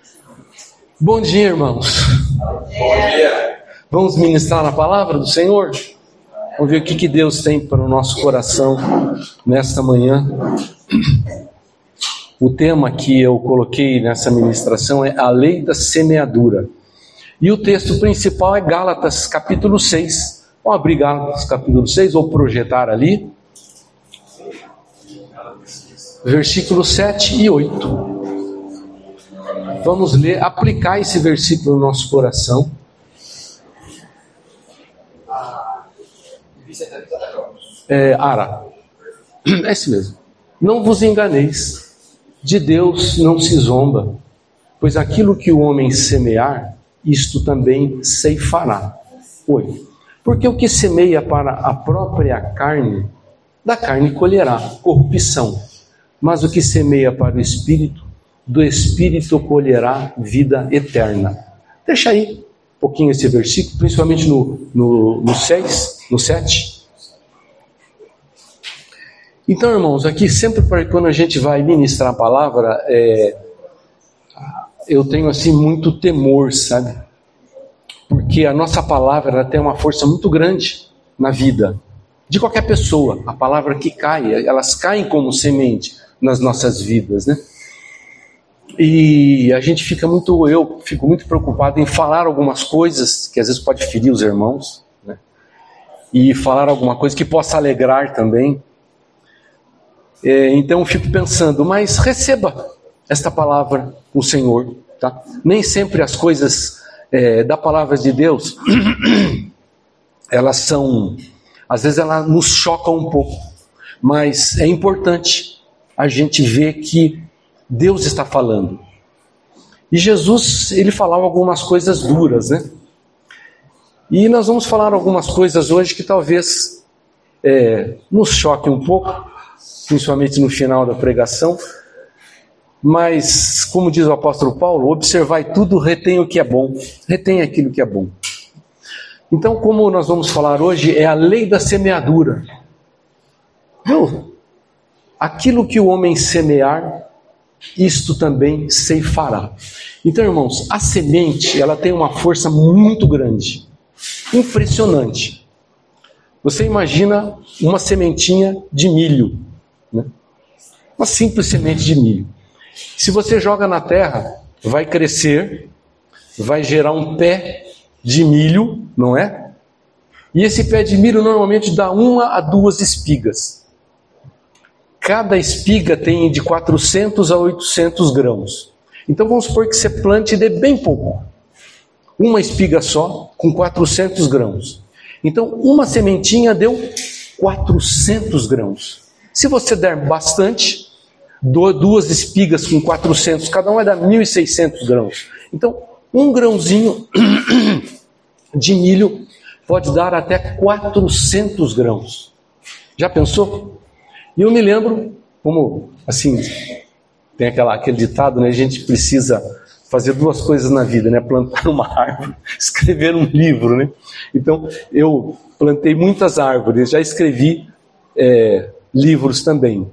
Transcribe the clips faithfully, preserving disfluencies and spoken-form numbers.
Bom dia, irmãos. Bom dia. Vamos ministrar a palavra do Senhor? Vamos ver o que, que Deus tem para o nosso coração nesta manhã. O tema que eu coloquei nessa ministração é a lei da semeadura. E o texto principal é Gálatas capítulo seis. Vamos abrir Gálatas capítulo seis, ou projetar ali. Versículos sete e oito. Vamos ler, aplicar esse versículo no nosso coração. É, Ara, é esse mesmo. Não vos enganeis, de Deus não se zomba, pois aquilo que o homem semear, isto também ceifará. Oi. Porque o que semeia para a própria carne, da carne colherá corrupção, mas o que semeia para o Espírito, do Espírito colherá vida eterna. Deixa aí um pouquinho esse versículo, principalmente no, no, no seis, no sete. Então, irmãos, aqui sempre para quando a gente vai ministrar a palavra, é, eu tenho assim muito temor, sabe? Porque a nossa palavra ela tem uma força muito grande na vida de qualquer pessoa. A palavra que cai, elas caem como semente nas nossas vidas, né? E a gente fica muito, eu fico muito preocupado em falar algumas coisas que às vezes pode ferir os irmãos, né? E falar alguma coisa que possa alegrar também. É, então eu fico pensando, mas receba esta palavra com o Senhor, tá? Nem sempre as coisas é, da palavra de Deus, elas são, às vezes elas nos chocam um pouco, mas é importante a gente ver que Deus está falando. E Jesus, ele falava algumas coisas duras, né? E nós vamos falar algumas coisas hoje que talvez é, nos choquem um pouco, principalmente no final da pregação. Mas, como diz o apóstolo Paulo, observai tudo, retém o que é bom. Retém aquilo que é bom. Então, como nós vamos falar hoje, é a lei da semeadura. Viu? Aquilo que o homem semear, isto também ceifará. Então, irmãos, a semente, ela tem uma força muito grande, impressionante. Você imagina uma sementinha de milho, né? Uma simples semente de milho. Se você joga na terra, vai crescer, vai gerar um pé de milho, não é? E esse pé de milho normalmente dá uma a duas espigas. Cada espiga tem de quatrocentos a oitocentos grãos. Então vamos supor que você plante e dê bem pouco. Uma espiga só, com quatrocentos grãos. Então uma sementinha deu quatrocentos grãos. Se você der bastante, duas espigas com quatrocentos, cada uma vai dar mil e seiscentos grãos. Então um grãozinho de milho pode dar até quatrocentos grãos. Já pensou? E eu me lembro, como, assim, tem aquela, aquele ditado, né? A gente precisa fazer duas coisas na vida, né? Plantar uma árvore, escrever um livro, né? Então, eu plantei muitas árvores, já escrevi é, livros também.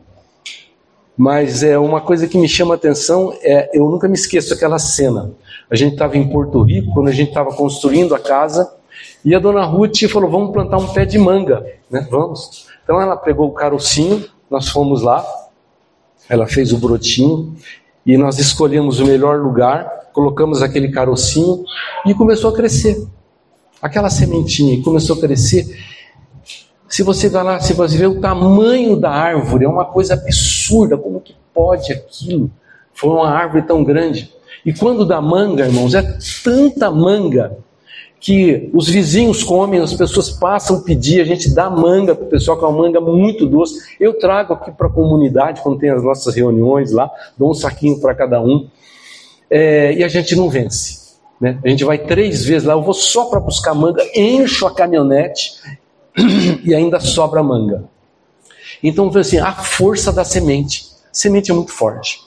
Mas é uma coisa que me chama a atenção, é, eu nunca me esqueço daquela cena. A gente estava em Porto Rico, quando a gente estava construindo a casa, e a dona Ruth falou, vamos plantar um pé de manga, né? Vamos. Então ela pegou o carocinho, nós fomos lá, ela fez o brotinho, e nós escolhemos o melhor lugar, colocamos aquele carocinho, e começou a crescer. Aquela sementinha começou a crescer. Se você vai lá, se você vê o tamanho da árvore, é uma coisa absurda, como que pode aquilo? Foi uma árvore tão grande. E quando dá manga, irmãos, é tanta manga, que os vizinhos comem, as pessoas passam a pedir, a gente dá manga para o pessoal, que é uma manga muito doce. Eu trago aqui para a comunidade, quando tem as nossas reuniões lá, dou um saquinho para cada um, é, e a gente não vence, né? A gente vai três vezes lá, eu vou só para buscar manga, encho a caminhonete e ainda sobra manga. Então, assim, a força da semente, a semente é muito forte.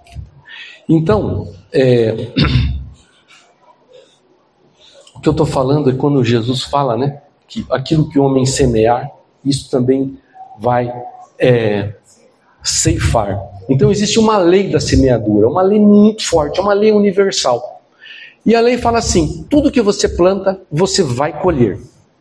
Então, é... o que eu estou falando é quando Jesus fala, né, que aquilo que o homem semear, isso também vai é, ceifar. Então existe uma lei da semeadura, uma lei muito forte, uma lei universal. E a lei fala assim: tudo que você planta, você vai colher.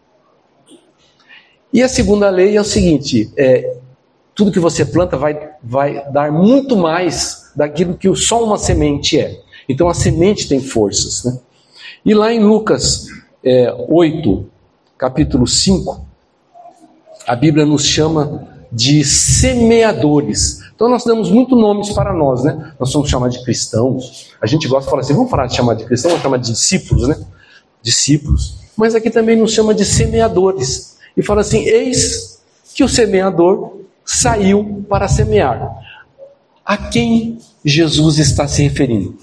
E a segunda lei é o seguinte: é, tudo que você planta vai, vai dar muito mais daquilo que só uma semente é. Então a semente tem forças, né? E lá em Lucas é, oito, capítulo cinco, a Bíblia nos chama de semeadores. Então nós damos muitos nomes para nós, né? Nós somos chamados de cristãos. A gente gosta de falar assim: vamos parar de chamar de cristão, vamos chamar de discípulos, né? Discípulos. Mas aqui também nos chama de semeadores. E fala assim: eis que o semeador saiu para semear. A quem Jesus está se referindo?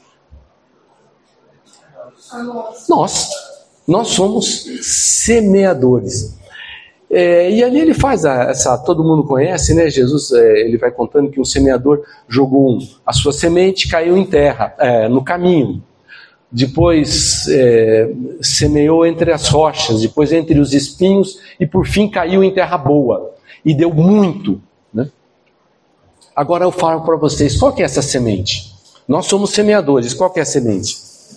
Nós. Nós somos semeadores. É, e ali ele faz a, essa, todo mundo conhece, né? Jesus, é, ele vai contando que um semeador jogou um, a sua semente, caiu em terra, é, no caminho. Depois é, semeou entre as rochas, depois entre os espinhos, e por fim caiu em terra boa, e deu muito, né? Agora eu falo para vocês, qual que é essa semente? Nós somos semeadores, qual que é a semente?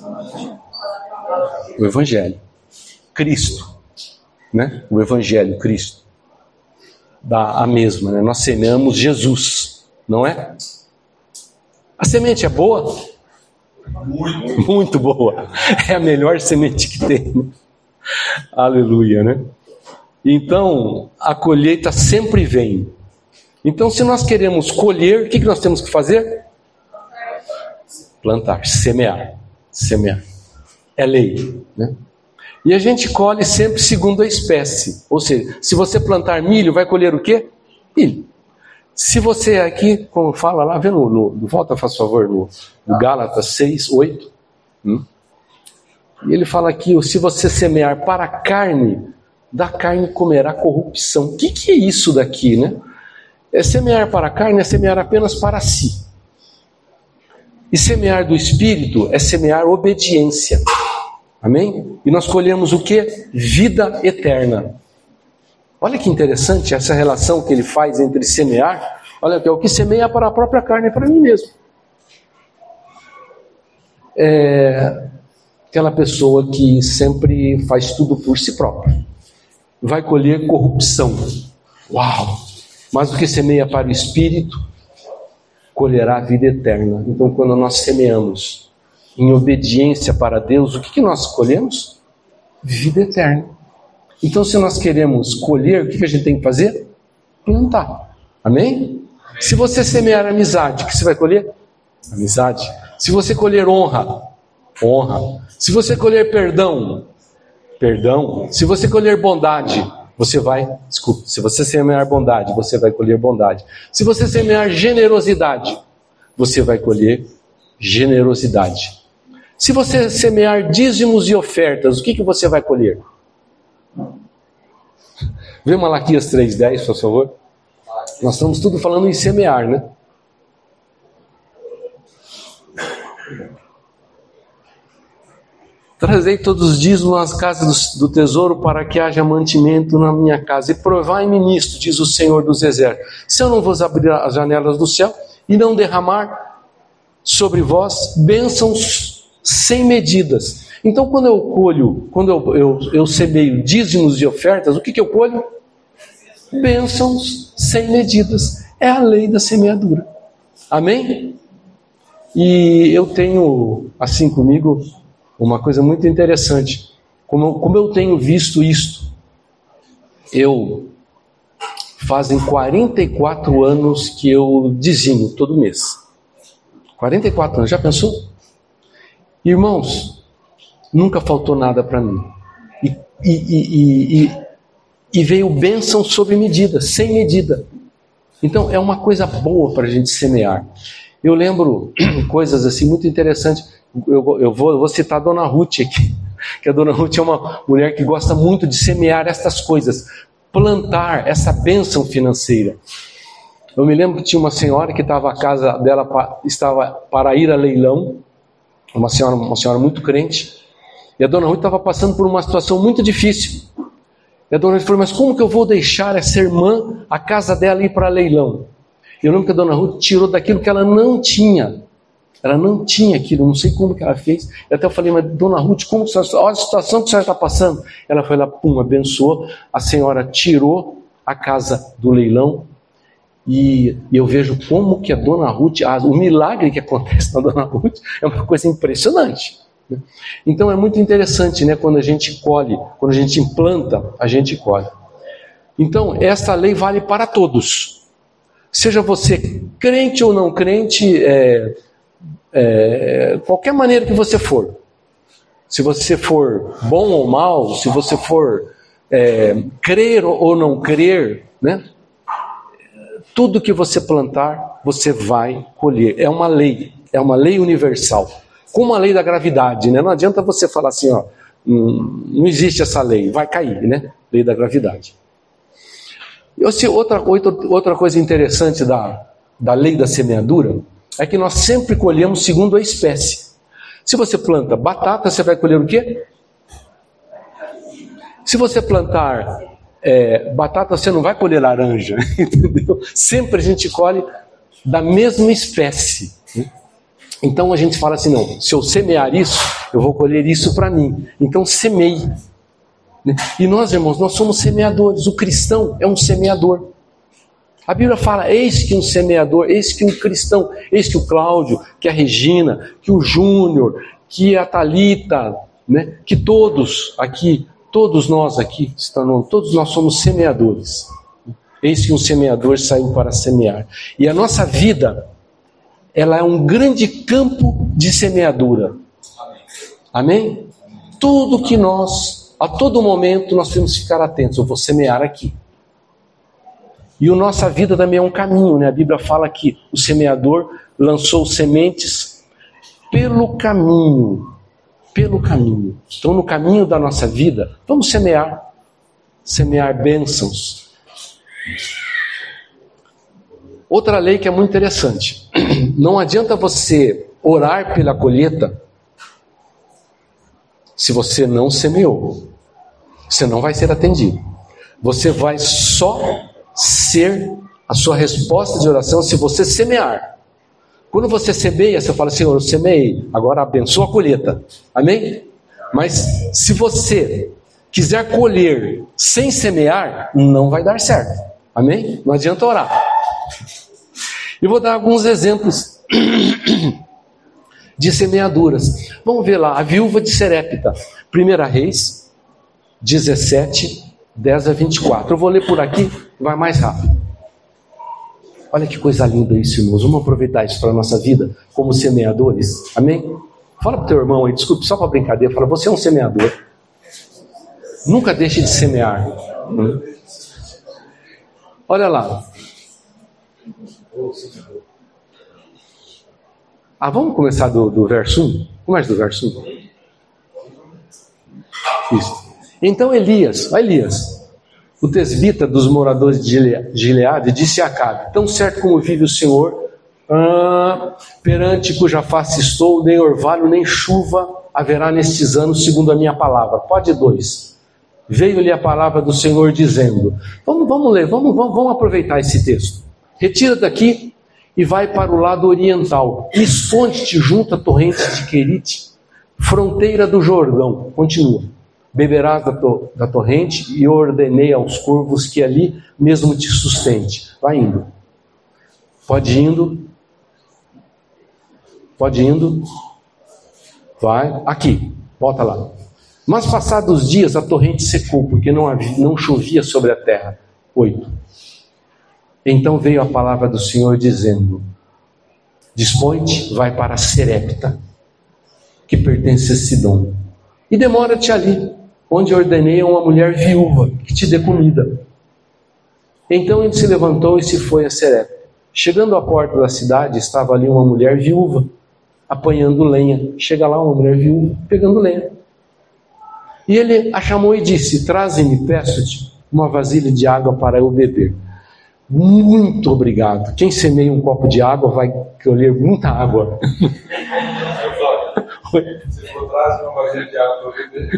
O Evangelho, Cristo. Né? O Evangelho, Cristo, dá a mesma, né? Nós semeamos Jesus, não é? A semente é boa? Muito. Muito boa. É a melhor semente que tem. Aleluia, né? Então, a colheita sempre vem. Então, se nós queremos colher, o que nós temos que fazer? Plantar, semear. Semear. É lei, né? E a gente colhe sempre segundo a espécie. Ou seja, se você plantar milho, vai colher o quê? Milho. Se você aqui, como fala lá, vê no, no volta, faz favor, no, no Gálatas seis, oito. Hum? E ele fala aqui: se você semear para a carne, da carne comerá corrupção. O que, que é isso daqui, né? É semear para a carne é semear apenas para si. E semear do Espírito é semear obediência. Amém? E nós colhemos o que? Vida eterna. Olha que interessante essa relação que ele faz entre semear. Olha, que é o que semeia para a própria carne, é para mim mesmo. É aquela pessoa que sempre faz tudo por si própria. Vai colher corrupção. Uau! Mas o que semeia para o Espírito, colherá a vida eterna. Então, quando nós semeamos em obediência para Deus, o que, que nós colhemos? Vida eterna. Então, se nós queremos colher, o que, que a gente tem que fazer? Plantar. Amém? Amém? Se você semear amizade, o que você vai colher? Amizade. Se você colher honra, honra. Se você colher perdão, perdão. Se você colher bondade, você vai, desculpa, se você semear bondade, você vai colher bondade. Se você semear generosidade, você vai colher generosidade. Se você semear dízimos e ofertas, o que, que você vai colher? Vê Malaquias três, dez, por favor. Nós estamos tudo falando em semear, né? Trazei todos os dízimos nas casas do tesouro para que haja mantimento na minha casa. E provai-me nisto, diz o Senhor dos Exércitos, se eu não vos abrir as janelas do céu e não derramar sobre vós bênçãos sem medidas. Então, quando eu colho, quando eu, eu, eu semeio dízimos e ofertas, o que, que eu colho? Bênçãos sem medidas. É a lei da semeadura. Amém? E eu tenho, assim comigo, uma coisa muito interessante. Como, como eu tenho visto isto, eu fazem quarenta e quatro anos que eu dizimo todo mês. quarenta e quatro anos, já pensou? Irmãos, nunca faltou nada para mim. E, e, e, e, e veio bênção sobre medida, sem medida. Então é uma coisa boa para a gente semear. Eu lembro coisas assim muito interessantes. Eu, eu, vou, eu vou citar a Dona Ruth aqui, que a Dona Ruth é uma mulher que gosta muito de semear estas coisas, plantar essa bênção financeira. Eu me lembro que tinha uma senhora que estava, a casa dela estava para ir a leilão, uma senhora, uma senhora muito crente, e a Dona Ruth estava passando por uma situação muito difícil. E a Dona Ruth falou: mas como que eu vou deixar essa irmã, a casa dela, ir para leilão? Eu lembro que a dona Ruth tirou daquilo que ela não tinha. Ela não tinha aquilo, não sei como que ela fez. Eu até falei, mas dona Ruth, como você, olha a situação que a senhora está passando. Ela foi lá, pum, abençoou. A senhora tirou a casa do leilão. E eu vejo como que a dona Ruth, o milagre que acontece na dona Ruth é uma coisa impressionante. Então é muito interessante, né? Quando a gente colhe, quando a gente implanta, a gente colhe. Então esta lei vale para todos. Seja você crente ou não crente, é, é, qualquer maneira que você for. Se você for bom ou mal, se você for é, crer ou não crer, né? Tudo que você plantar, você vai colher. É uma lei, é uma lei universal. Como a lei da gravidade, né? Não adianta você falar assim, ó, não existe essa lei, vai cair, né? Lei da gravidade. E outra, outra coisa interessante da, da lei da semeadura é que nós sempre colhemos segundo a espécie. Se você planta batata, você vai colher o quê? Se você plantar É, batata, você não vai colher laranja, entendeu? Sempre a gente colhe da mesma espécie, né? Então a gente fala assim, não, se eu semear isso, eu vou colher isso para mim. Então semeie, né? E nós, irmãos, nós somos semeadores. O cristão é um semeador. A Bíblia fala, eis que um semeador, eis que um cristão, eis que o Cláudio, que a Regina, que o Júnior, que a Thalita, né? Que todos aqui, todos nós aqui, todos nós somos semeadores. Eis que um semeador saiu para semear. E a nossa vida, ela é um grande campo de semeadura. Amém? Tudo que nós, a todo momento, nós temos que ficar atentos. Eu vou semear aqui. E a nossa vida também é um caminho, né? A Bíblia fala que o semeador lançou sementes pelo caminho. Pelo caminho. Então, no caminho da nossa vida, vamos semear. Semear bênçãos. Outra lei que é muito interessante. Não adianta você orar pela colheita se você não semeou. Você não vai ser atendido. Você vai só ser a sua resposta de oração se você semear. Quando você semeia, você fala, Senhor, eu semeei, agora abençoa a colheita. Amém? Mas se você quiser colher sem semear, não vai dar certo. Amém? Não adianta orar. E vou dar alguns exemplos de semeaduras. Vamos ver lá, a viúva de Serepta. primeira Reis, dezessete, dez a vinte e quatro. Eu vou ler por aqui, vai mais rápido. Olha que coisa linda isso, irmãos. Vamos aproveitar isso para a nossa vida como semeadores. Amém? Fala para o teu irmão aí, desculpe, só para brincadeira. Fala, você é um semeador. Nunca deixe de semear. Hum. Olha lá. Ah, vamos começar do, do verso um? Começa do verso um. Isso. Então Elias, olha Elias. O tesbita dos moradores de Gileade disse a Acabe, tão certo como vive o Senhor, ah, perante cuja face estou, nem orvalho, nem chuva haverá nestes anos, segundo a minha palavra. Pode dois. Veio-lhe a palavra do Senhor dizendo, vamos, vamos ler, vamos, vamos, vamos aproveitar esse texto. Retira daqui e vai para o lado oriental. E esconde-te junto à torrente de Querite, fronteira do Jordão. Continua. Beberás da, to, da torrente e ordenei aos corvos que ali mesmo te sustente. Vai indo. Pode indo. Pode indo. Vai. Aqui. Volta lá. Mas passados os dias a torrente secou, porque não, havia, não chovia sobre a terra. Oito. Então veio a palavra do Senhor dizendo, dispõe-te, vai para Serepta, que pertence a Sidom, e demora-te ali, onde ordenei a uma mulher viúva que te dê comida. Então ele se levantou e se foi a Serepta. Chegando à porta da cidade, estava ali uma mulher viúva, apanhando lenha. Chega lá uma mulher viúva, pegando lenha. E ele a chamou e disse, traze-me, peço-te, uma vasilha de água para eu beber. Muito obrigado. Quem semeia um copo de água vai colher muita água. Se for trazer uma vasilha de água para beber.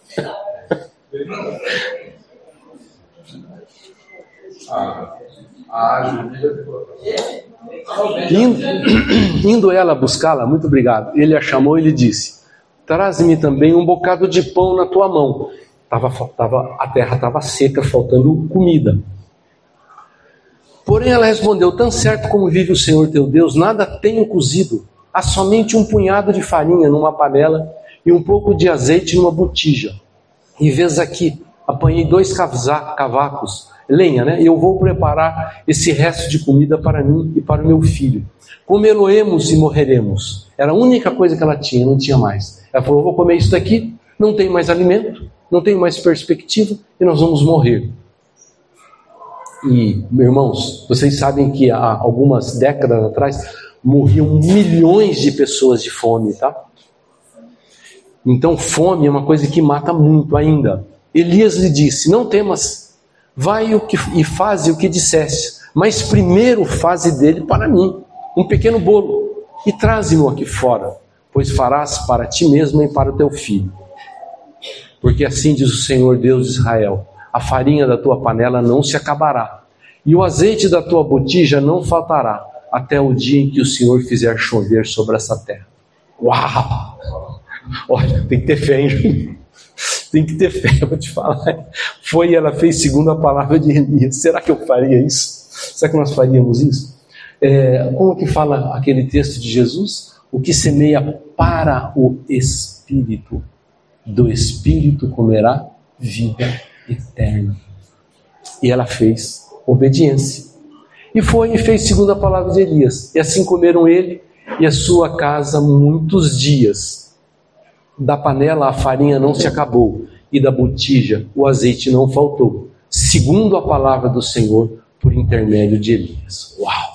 A, A Júlia ficou atrás. Indo, indo ela buscá-la, muito obrigado, ele a chamou e lhe disse: traze-me também um bocado de pão na tua mão. Tava, tava, a terra estava seca, faltando comida. Porém ela respondeu: tão certo como vive o Senhor teu Deus, nada tenho cozido. Há somente um punhado de farinha numa panela e um pouco de azeite numa botija. E vês aqui, apanhei dois cavacos, lenha, né? E eu vou preparar esse resto de comida para mim e para o meu filho. Comê-lo-emos e morreremos. Era a única coisa que ela tinha, não tinha mais. Ela falou: eu vou comer isso daqui, não tem mais alimento, não tem mais perspectiva e nós vamos morrer. E, meus irmãos, vocês sabem que há algumas décadas atrás morriam milhões de pessoas de fome, tá? Então fome é uma coisa que mata muito ainda. Elias lhe disse: não temas, vai o que, e faze o que disseste, mas primeiro faze dele para mim um pequeno bolo e traze-no aqui fora, pois farás para ti mesmo e para o teu filho. Porque assim diz o Senhor Deus de Israel: a farinha da tua panela não se acabará, e o azeite da tua botija não faltará, até o dia em que o Senhor fizer chover sobre essa terra. Uau! Olha, tem que ter fé, hein? Tem que ter fé, vou te falar. Foi e ela fez segundo a palavra de Elias. Será que eu faria isso? Será que nós faríamos isso? É, como que fala aquele texto de Jesus? O que semeia para o Espírito, do Espírito comerá vida eterna. E ela fez obediência. E foi e fez segundo a palavra de Elias. E assim comeram ele e a sua casa muitos dias. Da panela a farinha não se acabou, e da botija o azeite não faltou, segundo a palavra do Senhor, por intermédio de Elias. Uau!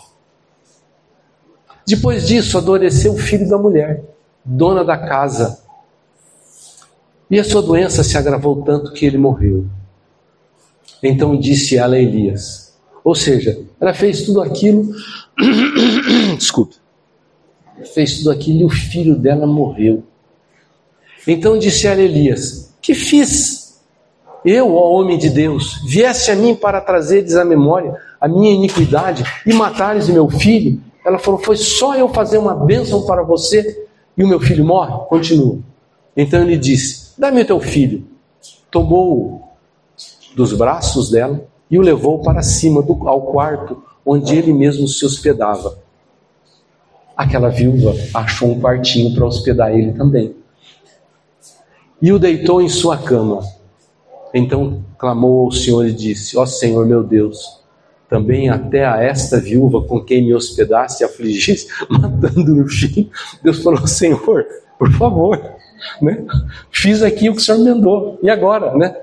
Depois disso, adoeceu o filho da mulher, dona da casa, e a sua doença se agravou tanto que ele morreu. Então disse ela a Elias, ou seja, ela fez tudo aquilo, desculpe, fez tudo aquilo e o filho dela morreu. Então disse ela a Elias: que fiz? Eu, ó homem de Deus, vieste a mim para trazeres à memória a minha iniquidade e matares o meu filho? Ela falou: foi só eu fazer uma bênção para você e o meu filho morre? Continua. Então ele disse: dá-me o teu filho. Tomou-o dos braços dela e o levou para cima do, ao quarto onde ele mesmo se hospedava. Aquela viúva achou um quartinho para hospedar ele também. E o deitou em sua cama. Então clamou ao Senhor e disse: ó Senhor meu Deus, também até a esta viúva com quem me hospedaste e afligiste, matando meu filho. Deus falou: Senhor, por favor, né? Fiz aqui o que o Senhor mandou, e agora, né?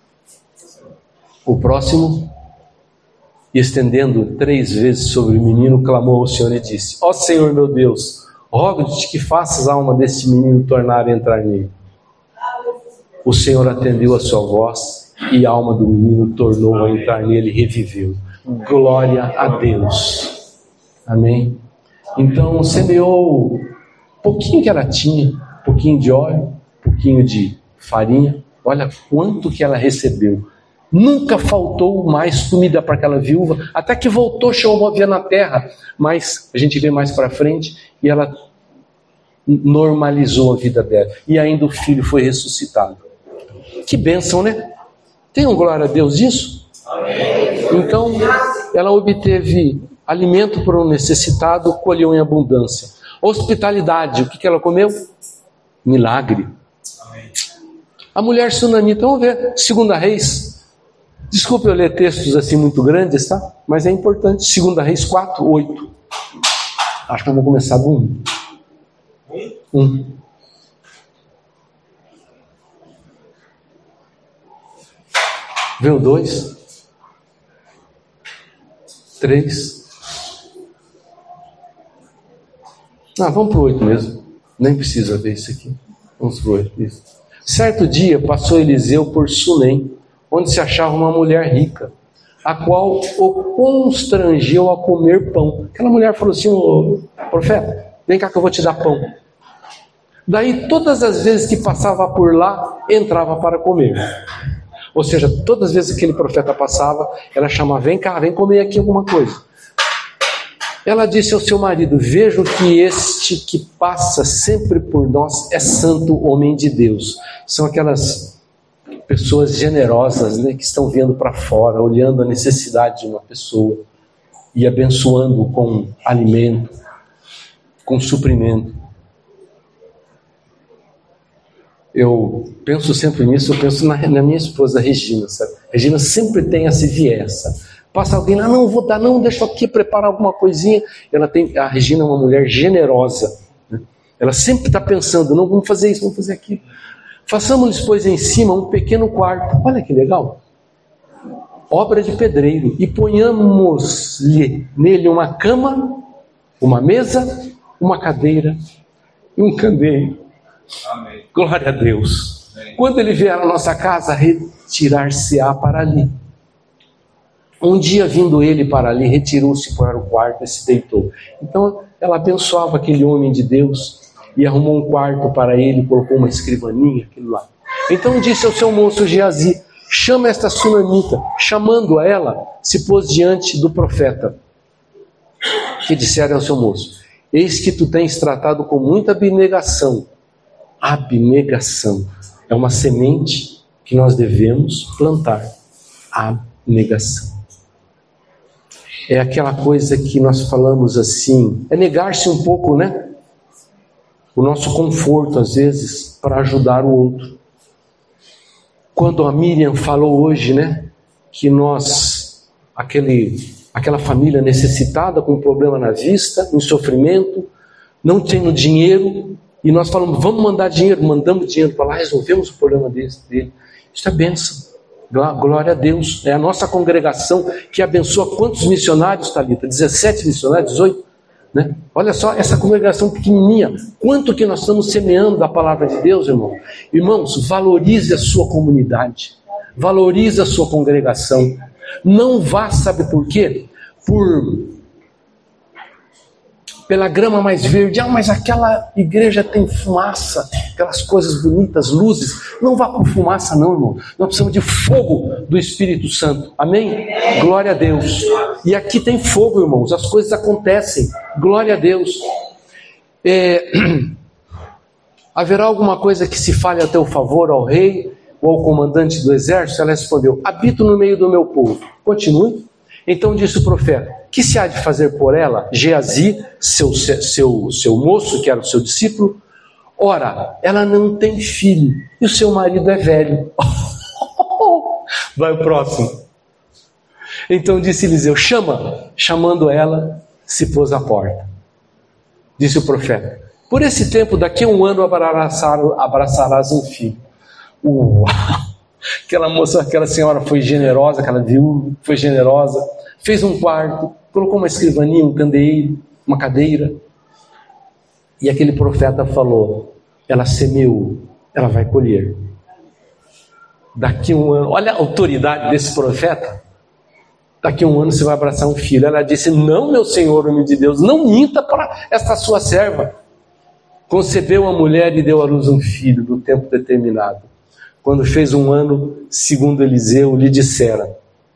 O próximo, estendendo três vezes sobre o menino, clamou ao Senhor e disse: ó Senhor meu Deus, rogo-te que faças a alma desse menino tornar a entrar nele. O Senhor atendeu a sua voz e a alma do menino tornou a entrar nele e reviveu. Glória a Deus. Amém? Então semeou um pouquinho que ela tinha, um pouquinho de óleo, um pouquinho de farinha. Olha quanto que ela recebeu. Nunca faltou mais comida para aquela viúva, até que voltou, chegou a ver na terra. Mas a gente vê mais para frente e ela normalizou a vida dela. E ainda o filho foi ressuscitado. Que bênção, né? Tenham glória a Deus disso? Amém. Então, ela obteve alimento para o necessitado, colheu em abundância. Hospitalidade, o que ela comeu? Milagre. Amém. A mulher sunamita, vamos ver, Segunda Reis. Desculpe eu ler textos assim muito grandes, tá? Mas é importante. Segunda Reis quatro, oito. Acho que eu vou começar do um. um. Vê o dois, três. Ah, vamos para o oito mesmo. Nem precisa ver isso aqui. Vamos para o oito. Isso. Certo dia passou Eliseu por Sunem, onde se achava uma mulher rica, a qual o constrangeu a comer pão. Aquela mulher falou assim: ô profeta, vem cá que eu vou te dar pão. Daí todas as vezes que passava por lá, entrava para comer. Ou seja, todas as vezes que aquele profeta passava, ela chamava, vem cá, vem comer aqui alguma coisa. Ela disse ao seu marido, vejo que este que passa sempre por nós é santo homem de Deus. São aquelas pessoas generosas, né, que estão vendo para fora, olhando a necessidade de uma pessoa e abençoando com alimento, com suprimento. Eu penso sempre nisso, eu penso na, na minha esposa Regina, sabe? Regina sempre tem esse viés, sabe? Passa alguém lá, não vou dar, não, deixa eu aqui preparar alguma coisinha. Ela tem, a Regina é uma mulher generosa, né? Ela sempre está pensando, não, vamos fazer isso, vamos fazer aquilo. Façamos-lhes, pois, em cima um pequeno quarto, olha que legal, obra de pedreiro, e ponhamos-lhe nele uma cama, uma mesa, uma cadeira e um candeeiro. Amém. Glória a Deus. Amém. Quando ele vier à nossa casa, retirar-se-á para ali. Um dia, vindo ele para ali, retirou-se para o quarto e se deitou. Então, ela abençoava aquele homem de Deus e arrumou um quarto para ele, colocou uma escrivaninha, aquilo lá. Então disse ao seu moço Geazi, chama esta sunamita. Chamando a ela, se pôs diante do profeta, que disseram ao seu moço, eis que tu tens tratado com muita abnegação. Abnegação é uma semente que nós devemos plantar. Abnegação é aquela coisa que nós falamos assim, é negar-se um pouco, né? O nosso conforto, às vezes, para ajudar o outro. Quando a Miriam falou hoje, né, que nós, aquele, aquela família necessitada, com problema na vista, em sofrimento, não tendo dinheiro, e nós falamos, vamos mandar dinheiro, mandamos dinheiro para lá, resolvemos o problema desse, dele. Isso é bênção. Glória a Deus. É a nossa congregação que abençoa quantos missionários, Thalita? dezessete missionários, dezoito? Né? Olha só, essa congregação pequenininha, quanto que nós estamos semeando da palavra de Deus, irmão? Irmãos, valorize a sua comunidade, valorize a sua congregação. Não vá, sabe por quê? Por... pela grama mais verde, ah, mas aquela igreja tem fumaça, aquelas coisas bonitas, luzes. Não vá por fumaça não, irmão. Nós precisamos de fogo do Espírito Santo, amém? Glória a Deus. E aqui tem fogo, irmãos, as coisas acontecem, glória a Deus. É... haverá alguma coisa que se fale a teu favor ao rei ou ao comandante do exército? Ela respondeu, habito no meio do meu povo. Continue. Então disse o profeta, que se há de fazer por ela? Geazi, seu, seu, seu moço, que era o seu discípulo, ora, ela não tem filho, e o seu marido é velho. Vai o próximo. Então disse Eliseu, chama. Chamando ela, se pôs à porta. Disse o profeta, por esse tempo, daqui a um ano, abraçarás um filho. Uau! Aquela moça, aquela senhora foi generosa, aquela viúva foi generosa, fez um quarto, colocou uma escrivaninha, um candeeiro, uma cadeira. E aquele profeta falou, ela semeou, ela vai colher. Daqui a um ano, olha a autoridade desse profeta. Daqui a um ano você vai abraçar um filho. Ela disse, não, meu Senhor, homem de Deus, não minta para esta sua serva. Concebeu a mulher e deu à luz um filho, no tempo determinado. Quando fez um ano, segundo Eliseu, lhe dissera,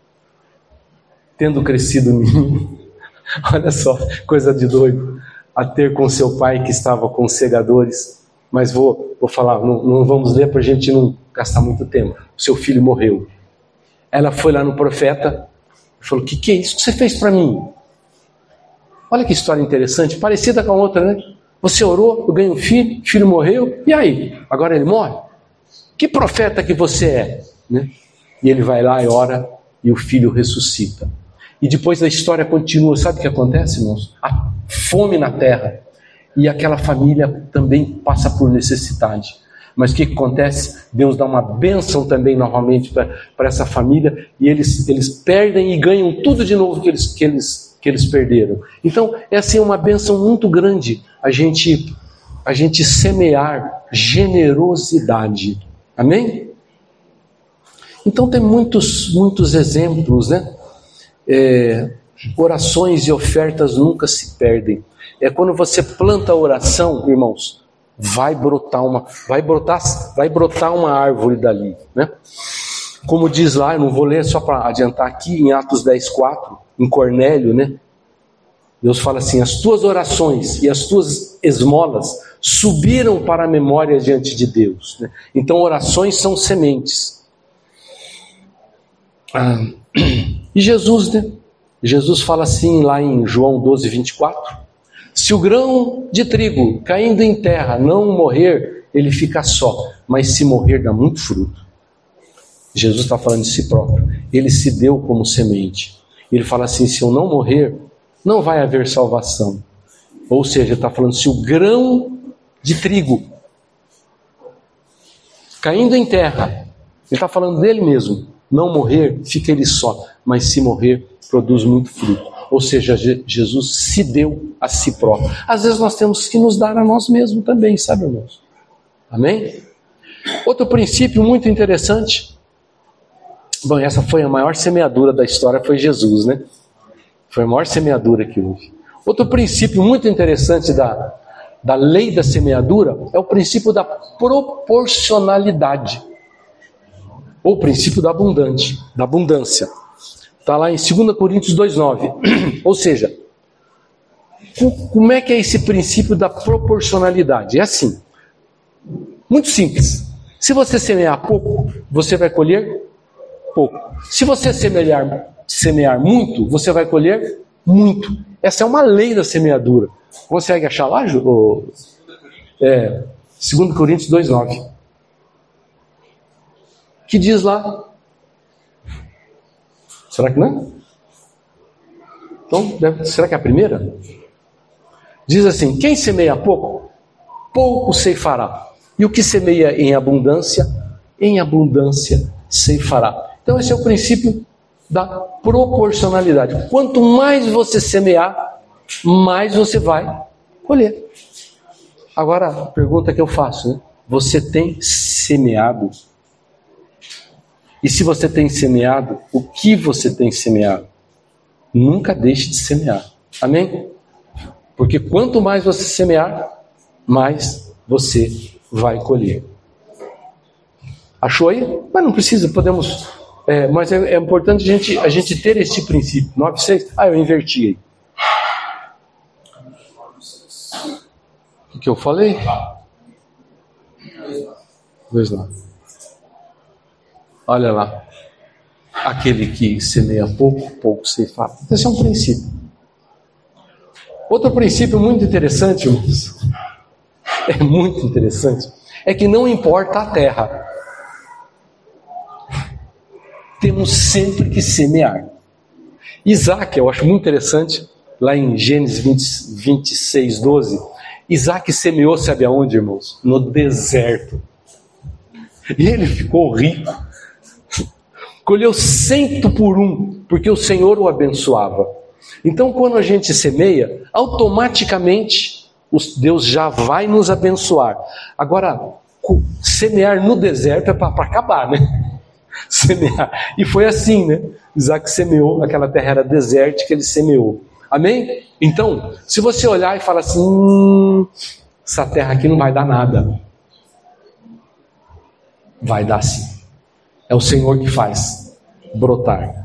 tendo crescido o menino, olha só, coisa de doido, a ter com seu pai que estava com os segadores, mas vou, vou falar, não, não vamos ler para a gente não gastar muito tempo. O seu filho morreu. Ela foi lá no profeta e falou, o que, que é isso que você fez para mim? Olha que história interessante, parecida com a outra, né? Você orou, eu ganhei um filho, o filho morreu, e aí? Agora ele morre? Que profeta que você é? Né? E ele vai lá e ora, e o filho ressuscita. E depois a história continua. Sabe o que acontece, irmãos? A fome na terra. E aquela família também passa por necessidade. Mas o que acontece? Deus dá uma bênção também novamente para essa família. E eles, eles perdem e ganham tudo de novo que eles, que, eles, que eles perderam. Então, essa é uma bênção muito grande. A gente, a gente semear generosidade. Amém? Então tem muitos, muitos exemplos, né? É, orações e ofertas nunca se perdem. É quando você planta a oração, irmãos, vai brotar uma, vai brotar, vai brotar uma árvore dali, né? Como diz lá, eu não vou ler só para adiantar aqui, em Atos dez, quatro, em Cornélio, né? Deus fala assim: as tuas orações e as tuas esmolas subiram para a memória diante de Deus. Né? Então orações são sementes. Ah, e Jesus, né? Jesus fala assim lá em João doze, vinte e quatro: se o grão de trigo caindo em terra não morrer, ele fica só, mas se morrer dá muito fruto. Jesus está falando de si próprio. Ele se deu como semente. Ele fala assim: se eu não morrer, não vai haver salvação. Ou seja, ele está falando, se o grão de trigo caindo em terra, ele está falando dele mesmo, não morrer, fica ele só, mas se morrer, produz muito fruto. Ou seja, Jesus se deu a si próprio. Às vezes nós temos que nos dar a nós mesmos também, sabe, irmãos? Amém? Outro princípio muito interessante. Bom, essa foi a maior semeadura da história, foi Jesus, né? Foi a maior semeadura que houve. Outro princípio muito interessante da, da lei da semeadura é o princípio da proporcionalidade. Ou o princípio da abundante, da abundância. Está lá em dois Coríntios dois, nove. Ou seja, como é que é esse princípio da proporcionalidade? É assim, muito simples. Se você semear pouco, você vai colher pouco. Se você semear, semear muito, você vai colher muito. Essa é uma lei da semeadura. Consegue achar lá, Ju? É, dois Coríntios dois, nove. Que diz lá? Será que não é? Então, deve, será que é a primeira? Diz assim: quem semeia pouco, pouco ceifará. E o que semeia em abundância, em abundância ceifará. Então esse é o princípio da proporcionalidade. Quanto mais você semear, mais você vai colher. Agora, a pergunta que eu faço, né? Você tem semeado? E se você tem semeado, o que você tem semeado? Nunca deixe de semear. Amém? Porque quanto mais você semear, mais você vai colher. Achou aí? Mas não precisa, podemos... É, mas é, é importante a gente, a gente ter esse princípio. nove, seis. Ah, eu inverti aí. O que eu falei? Dois lá. Olha lá. Aquele que semeia pouco, pouco ceifará. Esse é um princípio. Outro princípio muito interessante, irmãos, é muito interessante, é que não importa a terra, temos sempre que semear. Isaac, eu acho muito interessante, lá em Gênesis vinte, vinte e seis, doze, Isaac semeou, sabe aonde, irmãos? No deserto. E ele ficou rico. Colheu cento por um, porque o Senhor o abençoava. Então, quando a gente semeia, automaticamente Deus já vai nos abençoar. Agora, semear no deserto é para acabar, né? Semear. E foi assim, né? Isaac semeou, aquela terra era desértica, ele semeou. Amém? Então, se você olhar e falar assim, hum, essa terra aqui não vai dar nada. Vai dar sim. É o Senhor que faz brotar.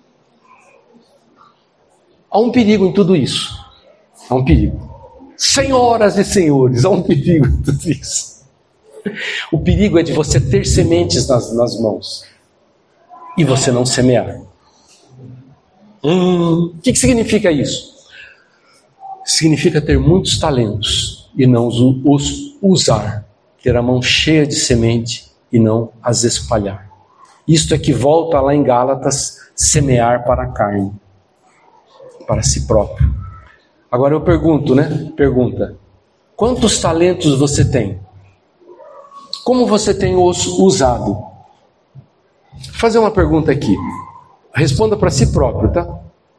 Há um perigo em tudo isso. Há um perigo. Senhoras e senhores, há um perigo em tudo isso. O perigo é de você ter sementes nas, nas mãos e você não semear. Hum, o que, que significa isso? Significa ter muitos talentos e não os, os usar. Ter a mão cheia de semente e não as espalhar. Isto é que volta lá em Gálatas, semear para a carne, para si próprio. Agora eu pergunto, né? Pergunta: quantos talentos você tem? Como você tem os usado? Vou fazer uma pergunta aqui. Responda para si próprio, tá?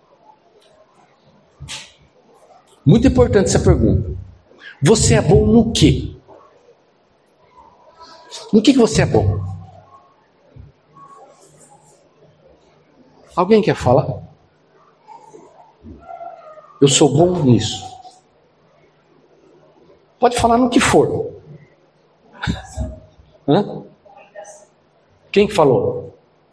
Muito importante essa pergunta. Você é bom no quê? No que, que você é bom? Alguém quer falar? Eu sou bom nisso. Pode falar no que for. Hã? Quem que falou?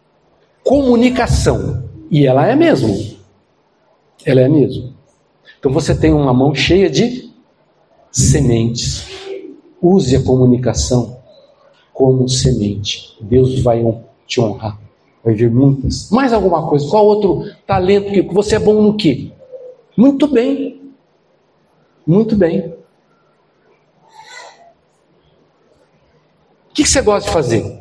comunicação. E ela é mesmo. Ela é mesmo. Então você tem uma mão cheia de sementes. Use a comunicação como semente. Deus vai te honrar. Vai vir muitas. Mais alguma coisa? Qual outro talento que você é bom no quê? Muito bem. Muito bem. O que você gosta de fazer?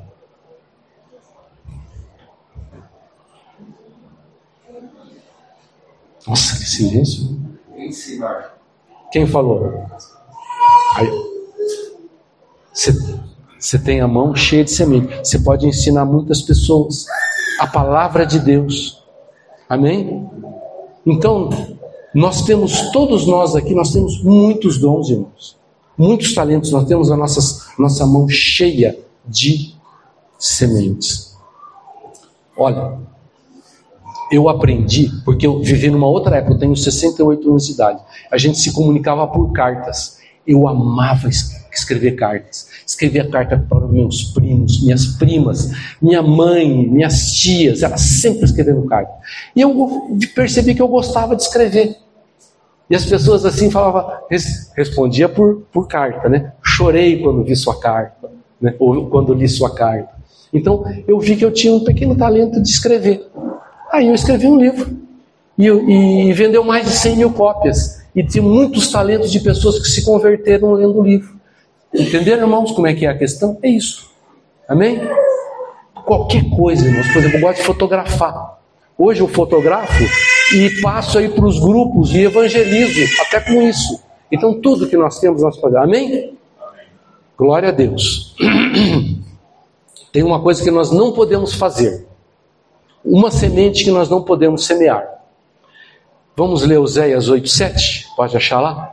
Nossa, que silêncio. Ensinar. Quem falou? Aí. Você, você tem a mão cheia de semente. Você pode ensinar muitas pessoas a palavra de Deus. Amém? Então, nós temos, todos nós aqui, nós temos muitos dons, irmãos. Muitos talentos. Nós temos a nossa, nossa mão cheia de sementes. Olha, eu aprendi, porque eu vivi numa outra época, eu tenho sessenta e oito anos de idade. A gente se comunicava por cartas. Eu amava escrever cartas. Escrevia carta para os meus primos, minhas primas, minha mãe, minhas tias, elas sempre escrevendo carta. E eu percebi que eu gostava de escrever. E as pessoas assim falavam, respondia por, por carta, né? Chorei quando vi sua carta, né? Ou quando li sua carta. Então eu vi que eu tinha um pequeno talento de escrever. Aí eu escrevi um livro e, e vendeu mais de cem mil cópias. E tinha muitos talentos de pessoas que se converteram lendo o livro. Entenderam, irmãos, como é que é a questão? É isso. Amém? Qualquer coisa, irmãos. Por exemplo, eu gosto de fotografar. Hoje eu fotografo e passo aí para os grupos e evangelizo até com isso. Então tudo que nós temos nós fazemos. Amém? Glória a Deus. Tem uma coisa que nós não podemos fazer. Uma semente que nós não podemos semear. Vamos ler Oséias oito, sete? Pode achar lá?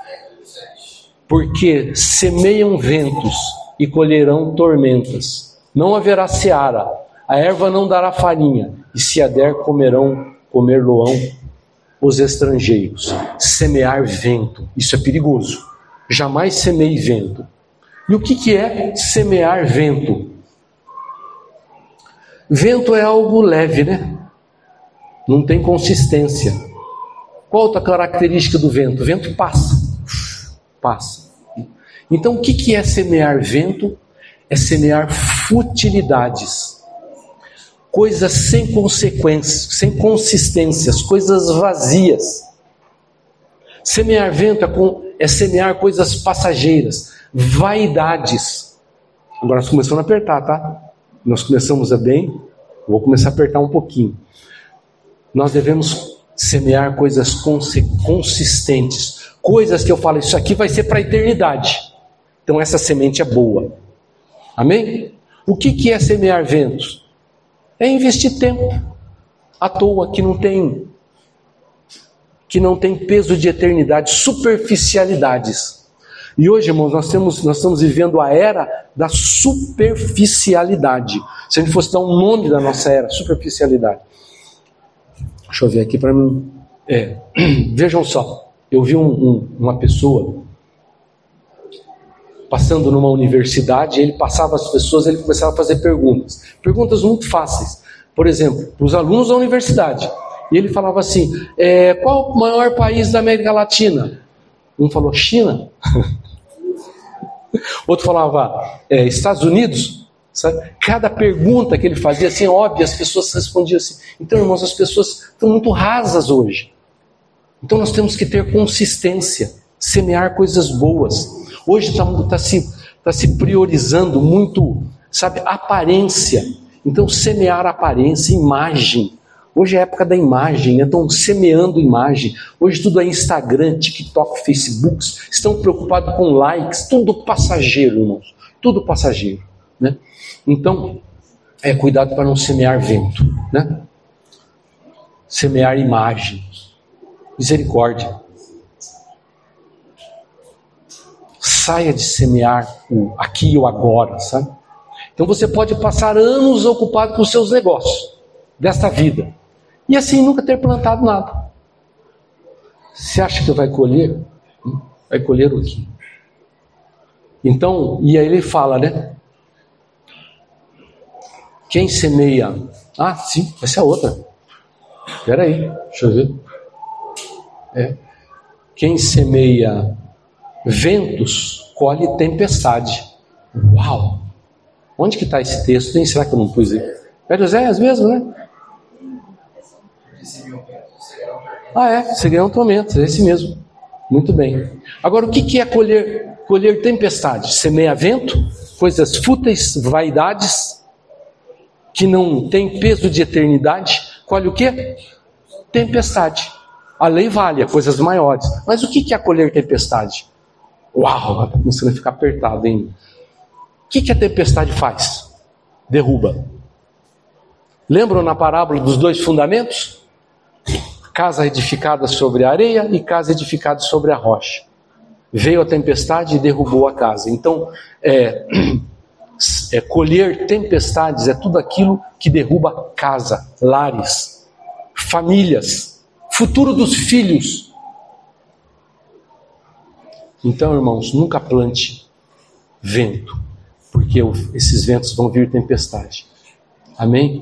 Porque semeiam ventos e colherão tormentas. Não haverá seara, a erva não dará farinha, e se a der comerão, comer-lo-ão os estrangeiros. Semear vento, isso é perigoso. Jamais semeie vento. E o que, que é semear vento? Vento é algo leve, né? Não tem consistência. Qual outra característica do vento? O vento passa. Passa. Então o que, que é semear vento? É semear futilidades. Coisas sem consequências, sem consistências, coisas vazias. Semear vento é, com, é semear coisas passageiras, vaidades. Agora nós começamos a apertar, tá? Nós começamos a bem, vou começar a apertar um pouquinho. Nós devemos semear coisas consistentes, coisas que eu falo, isso aqui vai ser para a eternidade. Então essa semente é boa. Amém? O que, que é semear ventos? É investir tempo à toa, que não tem, que não tem peso de eternidade, superficialidades. E hoje, irmãos, nós, temos, nós estamos vivendo a era da superficialidade. Se a gente fosse dar um nome da nossa era, superficialidade. Deixa eu ver aqui para mim. É, vejam só, eu vi um, um, uma pessoa passando numa universidade, ele passava as pessoas, ele começava a fazer perguntas. Perguntas muito fáceis. Por exemplo, para os alunos da universidade. E ele falava assim, é, qual o maior país da América Latina? Um falou, China. Outro falava, é, Estados Unidos. Sabe? Cada pergunta que ele fazia, assim, óbvio, as pessoas respondiam assim. Então, irmãos, as pessoas estão muito rasas hoje. Então nós temos que ter consistência, semear coisas boas. Hoje está tá se, tá se priorizando muito, sabe, aparência. Então semear aparência, imagem. Hoje é a época da imagem, né? Estão semeando imagem. Hoje tudo é Instagram, TikTok, Facebook. Estão preocupados com likes, tudo passageiro, irmãos. Tudo passageiro, né? Então, é cuidado para não semear vento, né? Semear imagem. Misericórdia. Saia de semear o aqui e o agora, sabe? Então você pode passar anos ocupado com os seus negócios desta vida e assim nunca ter plantado nada. Você acha que vai colher? Vai colher o quê? Então, e aí ele fala, né? Quem semeia Ah, sim, essa é outra. Espera aí, deixa eu ver. É. Quem semeia ventos, colhe tempestade. Uau! Onde que está esse texto? Nem será que eu não pus aí? É de Oséias mesmo, né? Ah, é, seguirão tormentos, é esse mesmo. Muito bem. Agora, o que é colher, colher tempestade? Semeia vento, coisas fúteis, vaidades, que não tem peso de eternidade. Colhe o quê? Tempestade. A lei vale, coisas maiores. Mas o que é colher tempestade? Uau, está começando a ficar apertado, hein? O que a tempestade faz? Derruba. Lembram na parábola dos dois fundamentos? Casa edificada sobre a areia e casa edificada sobre a rocha. Veio a tempestade e derrubou a casa. Então, é, é, colher tempestades é tudo aquilo que derruba casa, lares, famílias, futuro dos filhos. Então, irmãos, nunca plante vento, porque esses ventos vão vir tempestade. Amém?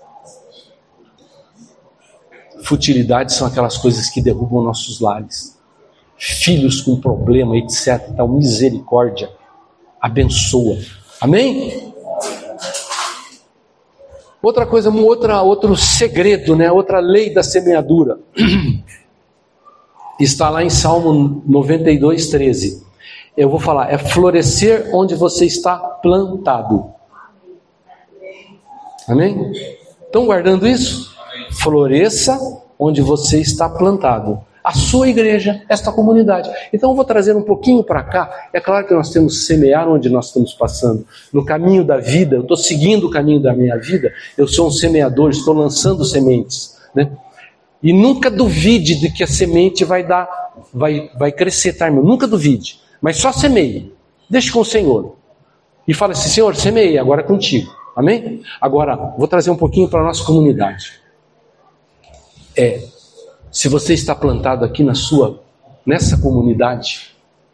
Futilidades são aquelas coisas que derrubam nossos lares. Filhos com problema, etcétera. Então, misericórdia. Abençoa. Amém? Outra coisa, outra, outro segredo, né? Outra lei da semeadura. Está lá em Salmo noventa e dois, treze. Eu vou falar, é florescer onde você está plantado. Amém? Estão guardando isso? Floresça onde você está plantado. A sua igreja, esta comunidade. Então eu vou trazer um pouquinho para cá. É claro que nós temos que semear onde nós estamos passando. No caminho da vida, eu estou seguindo o caminho da minha vida. Eu sou um semeador, estou lançando sementes, né? E nunca duvide de que a semente vai dar, vai, vai crescer, tá, irmão? Nunca duvide. Mas só semeie. Deixe com o Senhor. E fala assim, Senhor, semeie, agora é contigo. Amém? Agora, vou trazer um pouquinho para a nossa comunidade. É, se você está plantado aqui na sua, nessa comunidade,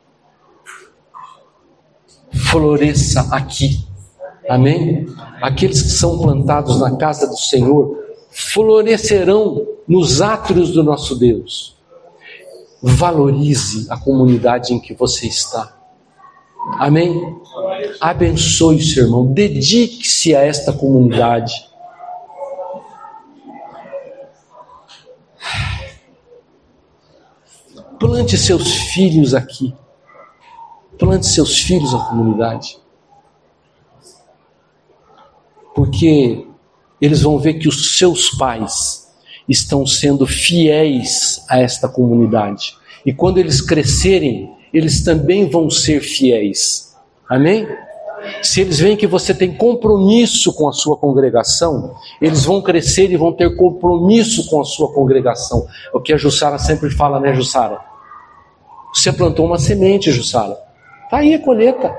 floresça aqui. Amém? Aqueles que são plantados na casa do Senhor florescerão nos átrios do nosso Deus. Valorize a comunidade em que você está. Amém? Abençoe o seu irmão. Dedique-se a esta comunidade. Plante seus filhos aqui. Plante seus filhos na comunidade. Porque eles vão ver que os seus pais estão sendo fiéis a esta comunidade. E quando eles crescerem, eles também vão ser fiéis. Amém? Se eles veem que você tem compromisso com a sua congregação, eles vão crescer e vão ter compromisso com a sua congregação. O que a Jussara sempre fala, né, Jussara? Você plantou uma semente, Jussara. Está aí a colheita.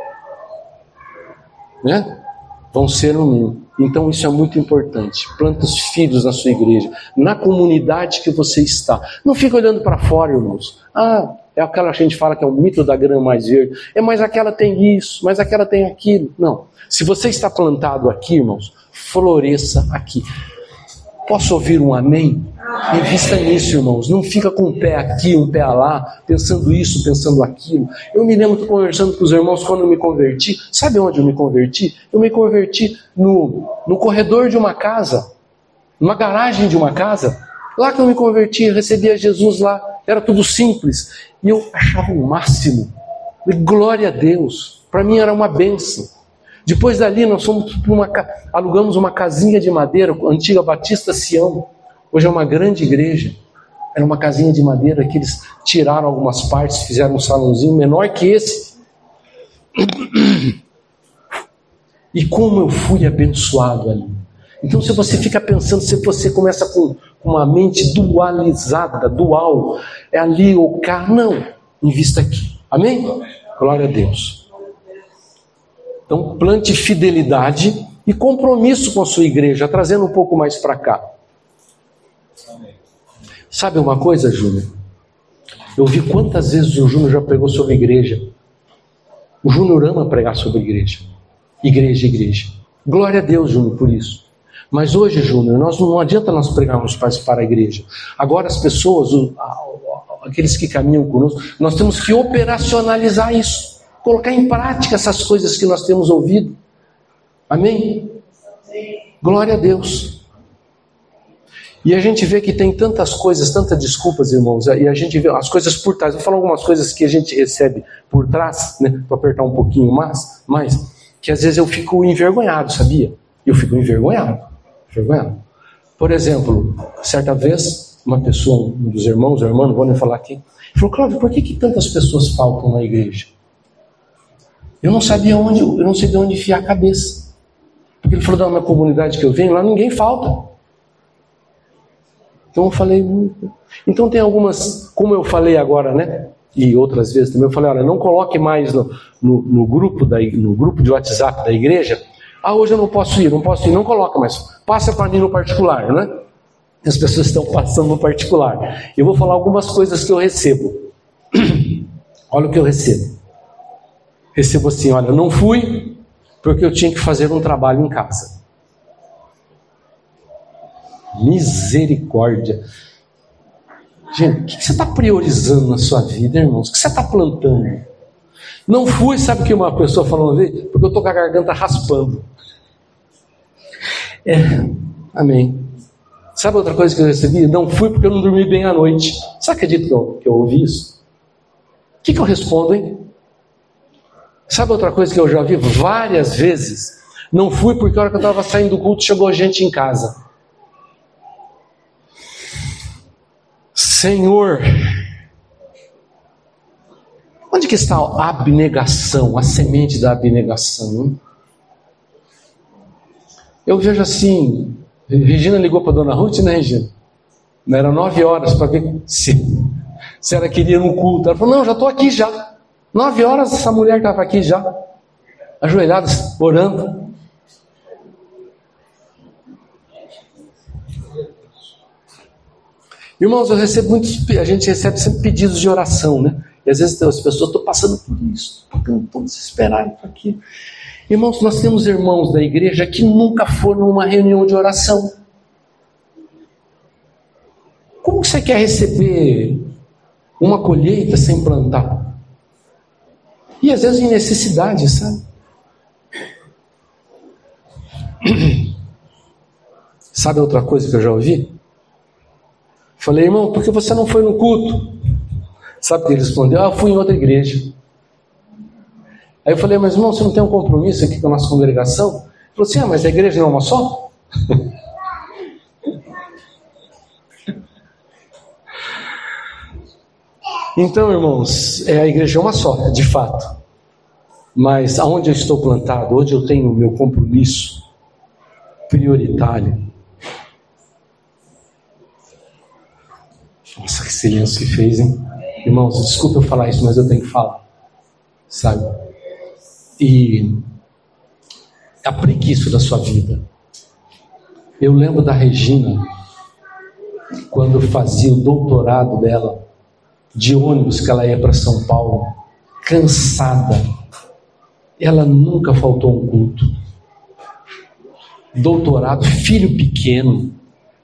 Né? Vão ser um ninho. Então isso é muito importante. Planta os filhos na sua igreja, na comunidade que você está. Não fica olhando para fora, irmãos. Ah, é aquela que a gente fala que é o mito da grama mais verde. É, mas aquela tem isso, mas aquela tem aquilo. Não. Se você está plantado aqui, irmãos, floresça aqui. Posso ouvir um amém? Invista nisso, irmãos. Não fica com um pé aqui, um pé lá, pensando isso, pensando aquilo. Eu me lembro, estou conversando com os irmãos quando eu me converti. Sabe onde eu me converti? Eu me converti no, no corredor de uma casa, numa garagem de uma casa. Lá que eu me converti, recebia Jesus lá. Era tudo simples. E eu achava o máximo. E glória a Deus. Para mim era uma bênção. Depois dali nós fomos para uma, alugamos uma casinha de madeira, antiga Batista Sião. Hoje é uma grande igreja. Era uma casinha de madeira que eles tiraram algumas partes, fizeram um salãozinho menor que esse. E como eu fui abençoado ali. Então se você fica pensando, se você começa com uma mente dualizada, dual, é ali ou cá, não. Invista aqui. Amém? Glória a Deus. Então plante fidelidade e compromisso com a sua igreja, trazendo um pouco mais para cá. Sabe uma coisa, Júnior? Eu vi quantas vezes o Júnior já pregou sobre igreja. O Júnior ama pregar sobre igreja. Igreja, igreja. Glória a Deus, Júnior, por isso. Mas hoje, Júnior, nós não adianta nós pregarmos para a igreja. Agora as pessoas, aqueles que caminham conosco, nós temos que operacionalizar isso, colocar em prática essas coisas que nós temos ouvido. Amém? Glória a Deus. E a gente vê que tem tantas coisas, tantas desculpas, irmãos, e a gente vê as coisas por trás. Vou falar algumas coisas que a gente recebe por trás, né, para apertar um pouquinho mais, mais, que às vezes eu fico envergonhado, sabia? Eu fico envergonhado, envergonhado. Por exemplo, certa vez, uma pessoa, um dos irmãos, o irmão, não vou nem falar aqui, falou: Cláudio, por que, que tantas pessoas faltam na igreja? Eu não sabia onde, eu não sei de onde enfiar a cabeça. Porque ele falou: da minha comunidade que eu venho, lá ninguém falta. Então eu falei, então tem algumas, como eu falei agora, né? E outras vezes também, eu falei: olha, não coloque mais no, no, no, grupo, da, no grupo de WhatsApp da igreja. Ah, hoje eu não posso ir, não posso ir, não coloca mais. Passa para mim no particular, né? As pessoas estão passando no particular. Eu vou falar algumas coisas que eu recebo. Olha o que eu recebo. Recebo assim: olha, não fui porque eu tinha que fazer um trabalho em casa. Misericórdia. Gente, o que você está priorizando na sua vida, irmãos? O que você está plantando? Não fui, sabe o que uma pessoa falou uma vez? Porque eu estou com a garganta raspando. É, amém. Sabe outra coisa que eu recebi? Não fui porque eu não dormi bem à noite. Você acredita que eu, que eu ouvi isso? O que, que eu respondo, hein? Sabe outra coisa que eu já ouvi várias vezes? Não fui porque a hora que eu estava saindo do culto chegou gente em casa. Senhor, onde que está a abnegação, a semente da abnegação? Hein? Eu vejo assim, Regina ligou para a dona Ruth, né, Regina? Não era nove horas para ver se, se ela queria ir no culto. Ela falou: não, já estou aqui já. Nove horas essa mulher estava aqui já, ajoelhada, orando. Irmãos, eu recebo muitos, a gente recebe sempre pedidos de oração, né? E às vezes as pessoas estão passando por isso, estão desesperadas por aquilo. Irmãos, nós temos irmãos da igreja que nunca foram numa reunião de oração. Como você quer receber uma colheita sem plantar? E às vezes em necessidade, sabe? Sabe outra coisa que eu já ouvi? Falei: irmão, por que você não foi no culto? Sabe o que ele respondeu? Ah, eu fui em outra igreja. Aí eu falei: mas irmão, você não tem um compromisso aqui com a nossa congregação? Ele falou assim: ah, mas a igreja não é uma só? Então, irmãos, é, a igreja é uma só, de fato. Mas aonde eu estou plantado, onde eu tenho o meu compromisso prioritário. Nossa, que silêncio que fez, hein? Irmãos, desculpa eu falar isso, mas eu tenho que falar. Sabe? E aplique isso na sua vida. Eu lembro da Regina, quando fazia o doutorado dela, de ônibus que ela ia para São Paulo, cansada. Ela nunca faltou um culto. Doutorado, filho pequeno.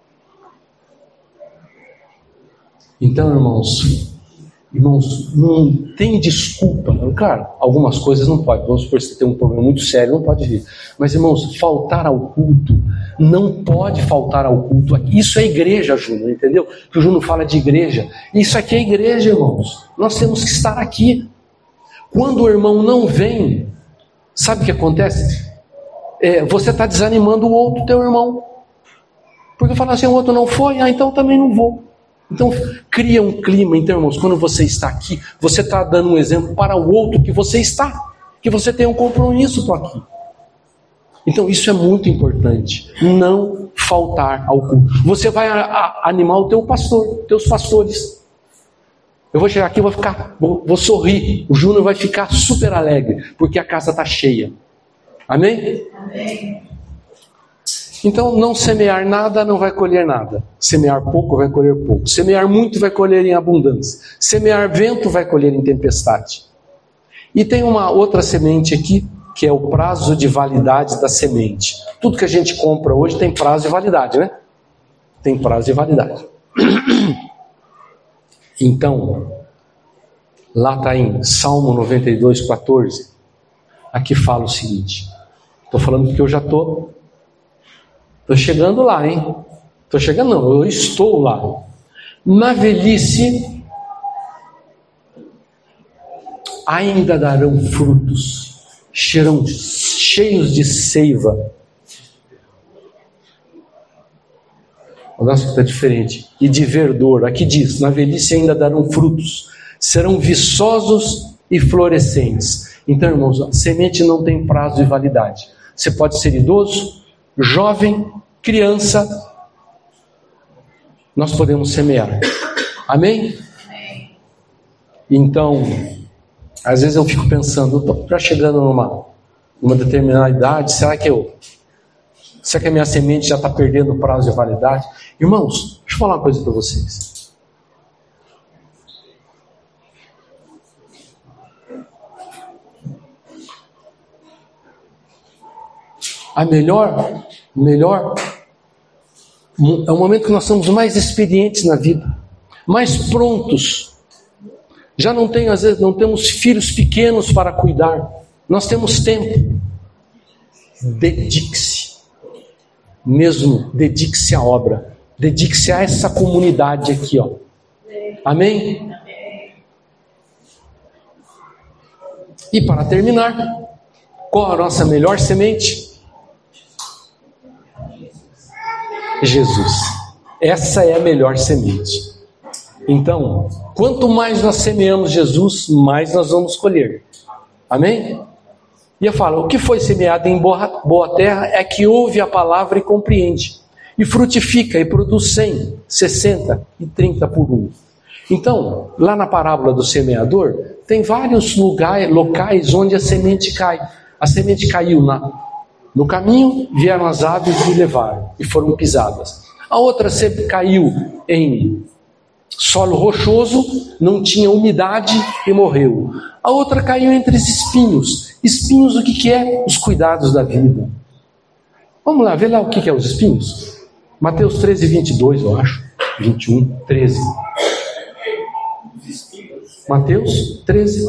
Então, irmãos, irmãos, não tem desculpa. Claro, algumas coisas não pode. Vamos supor que você tem um problema muito sério, não pode vir. Mas, irmãos, faltar ao culto, não pode faltar ao culto. Isso é igreja, Júnior, entendeu? Que o Júnior fala de igreja. Isso aqui é igreja, irmãos. Nós temos que estar aqui. Quando o irmão não vem, sabe o que acontece? É, você está desanimando o outro, teu irmão. Porque fala assim: o outro não foi, ah, então também não vou. Então, cria um clima. Então, irmãos, quando você está aqui, você está dando um exemplo para o outro que você está, que você tem um compromisso com aqui. Então, isso é muito importante. Não faltar ao culto. Você vai a, a, animar o teu pastor, teus pastores. Eu vou chegar aqui e vou ficar, vou, vou sorrir. O Júnior vai ficar super alegre, porque a casa está cheia. Amém? Amém. Então, não semear nada, não vai colher nada. Semear pouco, vai colher pouco. Semear muito, vai colher em abundância. Semear vento, vai colher em tempestade. E tem uma outra semente aqui, que é o prazo de validade da semente. Tudo que a gente compra hoje tem prazo de validade, né? Tem prazo de validade. Então, lá está em Salmo noventa e dois, quatorze. Aqui fala o seguinte. Estou falando porque eu já estou tô chegando lá, hein? Estou chegando não, eu estou lá. Na velhice ainda darão frutos, serão cheios de seiva. O nosso está diferente. E de verdor. Aqui diz, na velhice ainda darão frutos, serão viçosos e florescentes. Então, irmãos, a semente não tem prazo de validade. Você pode ser idoso, jovem, criança, nós podemos semear. Amém? Amém. Então, às vezes eu fico pensando, eu estou já chegando numa, numa determinada idade, será que eu... Será que a minha semente já está perdendo o prazo de validade? Irmãos, deixa eu falar uma coisa para vocês. A melhor, melhor, é o momento que nós somos mais experientes na vida, mais prontos. Já não tem, às vezes, não temos filhos pequenos para cuidar. Nós temos tempo. Dedique-se. Mesmo, dedique-se à obra. Dedique-se a essa comunidade aqui, ó. Amém? E para terminar, qual a nossa melhor semente? Jesus. Essa é a melhor semente. Então, quanto mais nós semeamos Jesus, mais nós vamos colher. Amém? E eu falo, o que foi semeado em boa, boa terra é que ouve a palavra e compreende. E frutifica e produz cem, sessenta e trinta por um. Então, lá na parábola do semeador, tem vários lugares, locais onde a semente cai. A semente caiu na, no caminho, vieram as aves e levaram, e foram pisadas. A outra sempre caiu em solo rochoso, não tinha umidade e morreu. A outra caiu entre os espinhos. Espinhos, o que, que é? Os cuidados da vida. Vamos lá, vê lá o que, que é os espinhos. Mateus treze, vinte e dois, eu acho. vinte e um, treze. Mateus treze.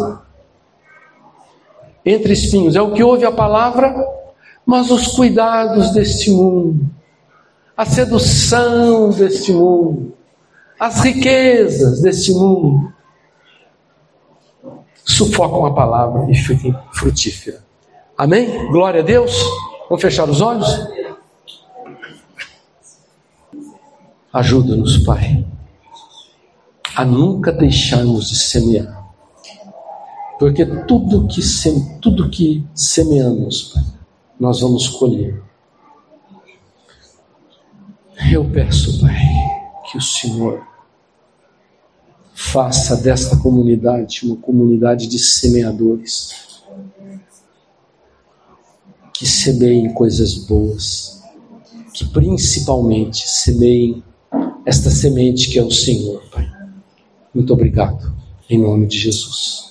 Entre espinhos é o que ouve a palavra, mas os cuidados deste mundo, a sedução deste mundo, as riquezas deste mundo, sufocam a palavra e fiquem frutífera. Amém? Glória a Deus. Vamos fechar os olhos? Ajuda-nos, Pai, a nunca deixarmos de semear, porque tudo que, sem, tudo que semeamos, Pai, nós vamos colher. Eu peço, Pai, que o Senhor faça desta comunidade uma comunidade de semeadores, que semeiem coisas boas, que principalmente semeiem esta semente que é o Senhor, Pai. Muito obrigado, em nome de Jesus.